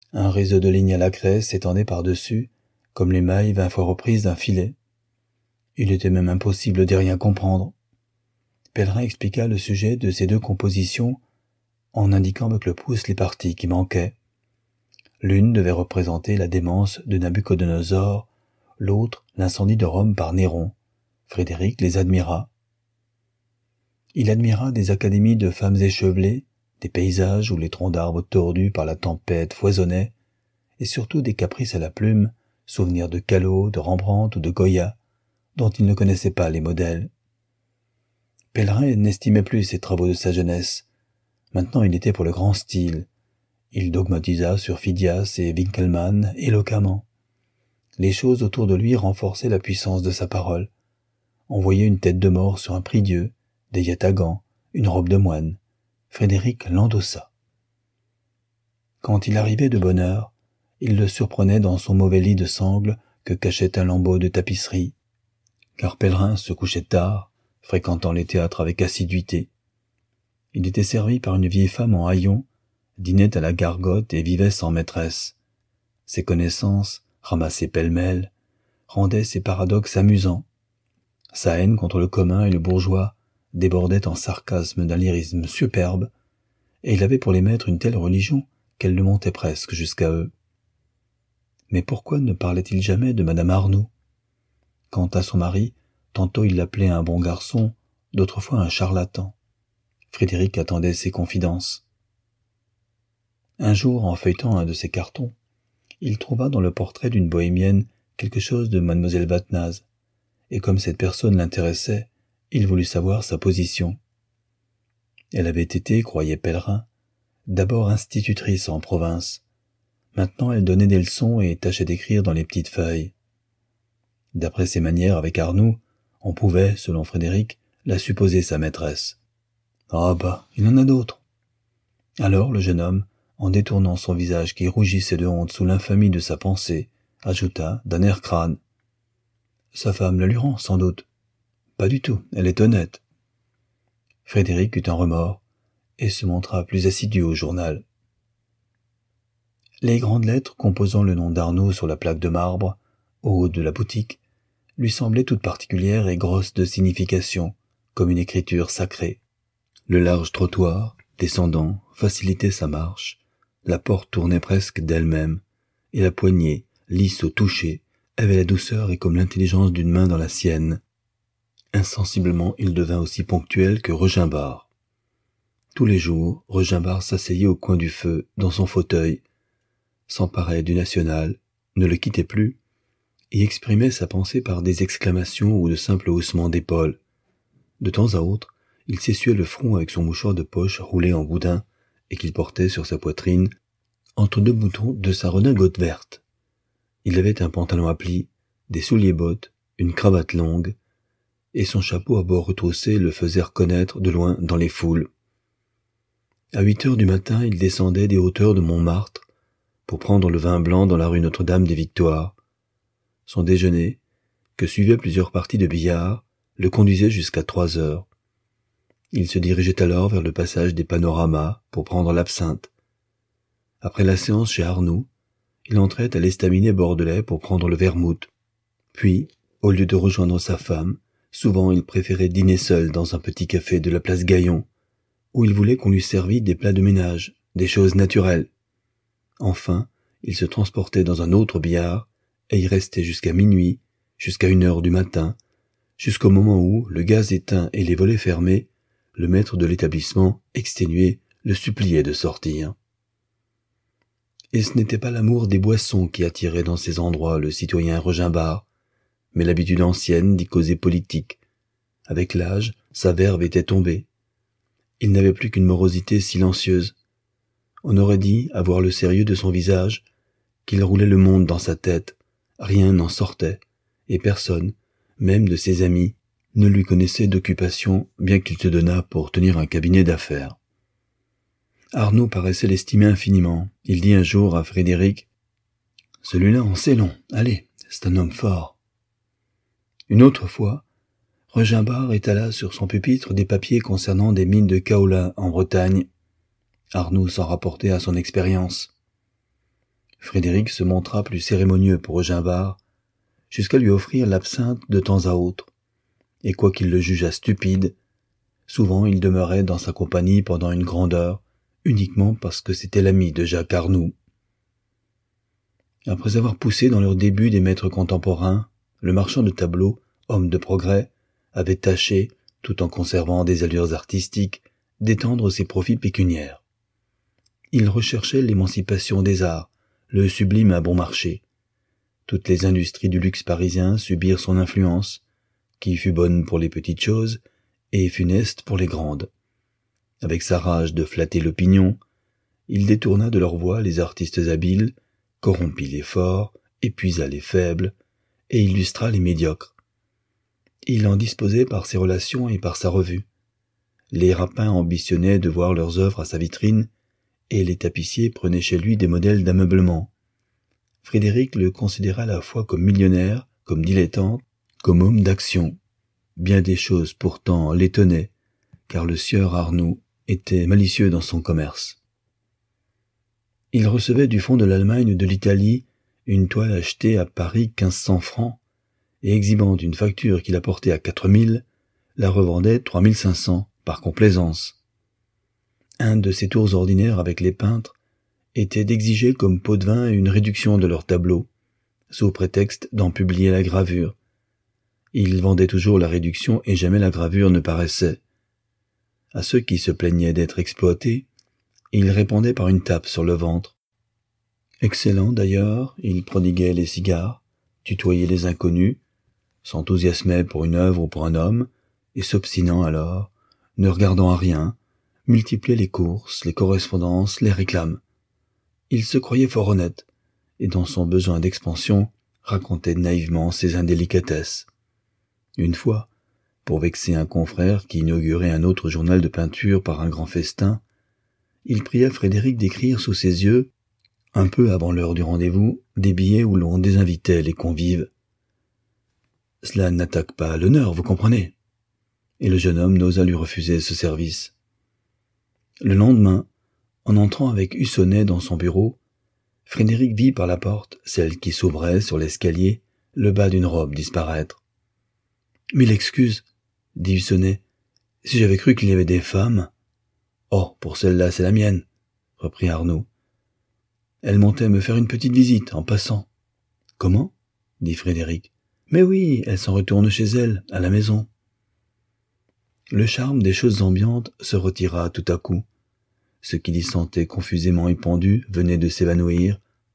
Un réseau de lignes à la craie s'étendait par-dessus, comme les mailles 20 fois reprises d'un filet. Il était même impossible d'y rien comprendre. Pellerin expliqua le sujet de ces deux compositions en indiquant avec le pouce les parties qui manquaient. L'une devait représenter la démence de Nabuchodonosor, l'autre l'incendie de Rome par Néron. Frédéric les admira. Il admira des académies de femmes échevelées, des paysages où les troncs d'arbres tordus par la tempête foisonnaient, et surtout des caprices à la plume, souvenirs de Callot, de Rembrandt ou de Goya, dont il ne connaissait pas les modèles. Pellerin n'estimait plus ses travaux de sa jeunesse. Maintenant il était pour le grand style. Il dogmatisa sur Phidias et Winckelmann éloquemment. Les choses autour de lui renforçaient la puissance de sa parole. On voyait une tête de mort sur un prie-dieu, des yatagans, une robe de moine. Frédéric l'endossa. Quand il arrivait de bonne heure, il le surprenait dans son mauvais lit de sangle que cachait un lambeau de tapisserie, car Pellerin se couchait tard, fréquentant les théâtres avec assiduité. Il était servi par une vieille femme en haillons, dînait à la gargote et vivait sans maîtresse. Ses connaissances, ramassées pêle-mêle, rendaient ces paradoxes amusants. Sa haine contre le commun et le bourgeois débordait en sarcasme d'un lyrisme superbe, et il avait pour les maîtres une telle religion qu'elle le montait presque jusqu'à eux. Mais pourquoi ne parlait-il jamais de Madame Arnoux? Quant à son mari, tantôt il l'appelait un bon garçon, d'autres fois un charlatan. Frédéric attendait ses confidences. Un jour, en feuilletant un de ses cartons, il trouva dans le portrait d'une bohémienne quelque chose de mademoiselle Vatnaz, et comme cette personne l'intéressait, il voulut savoir sa position. Elle avait été, croyait Pellerin, d'abord institutrice en province. Maintenant elle donnait des leçons et tâchait d'écrire dans les petites feuilles. D'après ses manières avec Arnoux, on pouvait, selon Frédéric, la supposer sa maîtresse. Ah bah, il en a d'autres. Alors le jeune homme, en détournant son visage qui rougissait de honte sous l'infamie de sa pensée, ajouta d'un air crâne. Sa femme la lui rend, sans doute. Pas du tout, elle est honnête. Frédéric eut un remords, et se montra plus assidu au journal. Les grandes lettres composant le nom d'Arnoux sur la plaque de marbre, au haut de la boutique, lui semblaient toutes particulières et grosses de signification, comme une écriture sacrée. Le large trottoir, descendant, facilitait sa marche, la porte tournait presque d'elle-même, et la poignée, lisse au toucher, avait la douceur et comme l'intelligence d'une main dans la sienne. Insensiblement, il devint aussi ponctuel que Regimbar. Tous les jours, Regimbar s'asseyait au coin du feu, dans son fauteuil, s'emparait du National, ne le quittait plus, et exprimait sa pensée par des exclamations ou de simples haussements d'épaules. De temps à autre, il s'essuyait le front avec son mouchoir de poche roulé en boudin et qu'il portait sur sa poitrine, entre deux boutons de sa redingote verte. Il avait un pantalon à plis, des souliers-bottes, une cravate longue, et son chapeau à bords retroussés le faisait reconnaître de loin dans les foules. À 8 heures du matin, il descendait des hauteurs de Montmartre pour prendre le vin blanc dans la rue Notre-Dame-des-Victoires. Son déjeuner, que suivaient plusieurs parties de billard, le conduisait jusqu'à 3 heures. Il se dirigeait alors vers le passage des Panoramas pour prendre l'absinthe. Après la séance chez Arnoux, il entrait à l'estaminet bordelais pour prendre le vermouth. Puis, au lieu de rejoindre sa femme, souvent il préférait dîner seul dans un petit café de la place Gaillon, où il voulait qu'on lui servît des plats de ménage, des choses naturelles. Enfin, il se transportait dans un autre billard, et y restait jusqu'à minuit, jusqu'à 1 heure du matin, jusqu'au moment où, le gaz éteint et les volets fermés, le maître de l'établissement, exténué, le suppliait de sortir. Et ce n'était pas l'amour des boissons qui attirait dans ces endroits le citoyen Regimbar, mais l'habitude ancienne d'y causer politique. Avec l'âge, sa verve était tombée. Il n'avait plus qu'une morosité silencieuse. On aurait dit, à voir le sérieux de son visage, qu'il roulait le monde dans sa tête, rien n'en sortait, et personne, même de ses amis, ne lui connaissait d'occupation, bien qu'il se donnât pour tenir un cabinet d'affaires. Arnoux paraissait l'estimer infiniment. Il dit un jour à Frédéric, « Celui-là, on sait long, allez, c'est un homme fort. » Une autre fois, Regimbar étala sur son pupitre des papiers concernant des mines de kaolin en Bretagne. Arnoux s'en rapportait à son expérience. Frédéric se montra plus cérémonieux pour Ogimbar, jusqu'à lui offrir l'absinthe de temps à autre, et quoiqu'il le jugeât stupide, souvent il demeurait dans sa compagnie pendant une grande heure, uniquement parce que c'était l'ami de Jacques Arnoux. Après avoir poussé dans leurs débuts des maîtres contemporains, le marchand de tableaux, homme de progrès, avait tâché, tout en conservant des allures artistiques, d'étendre ses profits pécuniaires. Il recherchait l'émancipation des arts, le sublime à bon marché. Toutes les industries du luxe parisien subirent son influence, qui fut bonne pour les petites choses et funeste pour les grandes. Avec sa rage de flatter l'opinion, il détourna de leur voie les artistes habiles, corrompit les forts, épuisa les faibles, et illustra les médiocres. Il en disposait par ses relations et par sa revue. Les rapins ambitionnaient de voir leurs œuvres à sa vitrine, et les tapissiers prenaient chez lui des modèles d'ameublement. Frédéric le considéra à la fois comme millionnaire, comme dilettante, comme homme d'action. Bien des choses pourtant l'étonnaient, car le sieur Arnoux était malicieux dans son commerce. Il recevait du fonds de l'Allemagne ou de l'Italie une toile achetée à Paris 1500 francs, et exhibant une facture qu'il apportait à 4000, la revendait 3500 par complaisance. Un de ses tours ordinaires avec les peintres était d'exiger comme pot de vin une réduction de leurs tableaux, sous prétexte d'en publier la gravure. Il vendait toujours la réduction et jamais la gravure ne paraissait. À ceux qui se plaignaient d'être exploités, il répondait par une tape sur le ventre. Excellent d'ailleurs, il prodiguait les cigares, tutoyait les inconnus, s'enthousiasmait pour une œuvre ou pour un homme, et s'obstinant alors, ne regardant à rien, multipliait les courses, les correspondances, les réclames. Il se croyait fort honnête, et dans son besoin d'expansion, racontait naïvement ses indélicatesses. Une fois, pour vexer un confrère qui inaugurait un autre journal de peinture par un grand festin, il pria Frédéric d'écrire sous ses yeux, un peu avant l'heure du rendez-vous, des billets où l'on désinvitait les convives. Cela n'attaque pas l'honneur, vous comprenez. Et le jeune homme n'osa lui refuser ce service. Le lendemain, en entrant avec Hussonnet dans son bureau, Frédéric vit par la porte, celle qui s'ouvrait sur l'escalier, le bas d'une robe disparaître. « Mille excuses, » dit Hussonnet, « si j'avais cru qu'il y avait des femmes. »« Oh, pour celle-là, c'est la mienne, » reprit Arnoux. « Elle montait me faire une petite visite, en passant. »« Comment ?» dit Frédéric. « Mais oui, elle s'en retourne chez elle, à la maison. » Le charme des choses ambiantes se retira tout à coup. Ce qu'il y sentait confusément épandu venait de s'évanouir,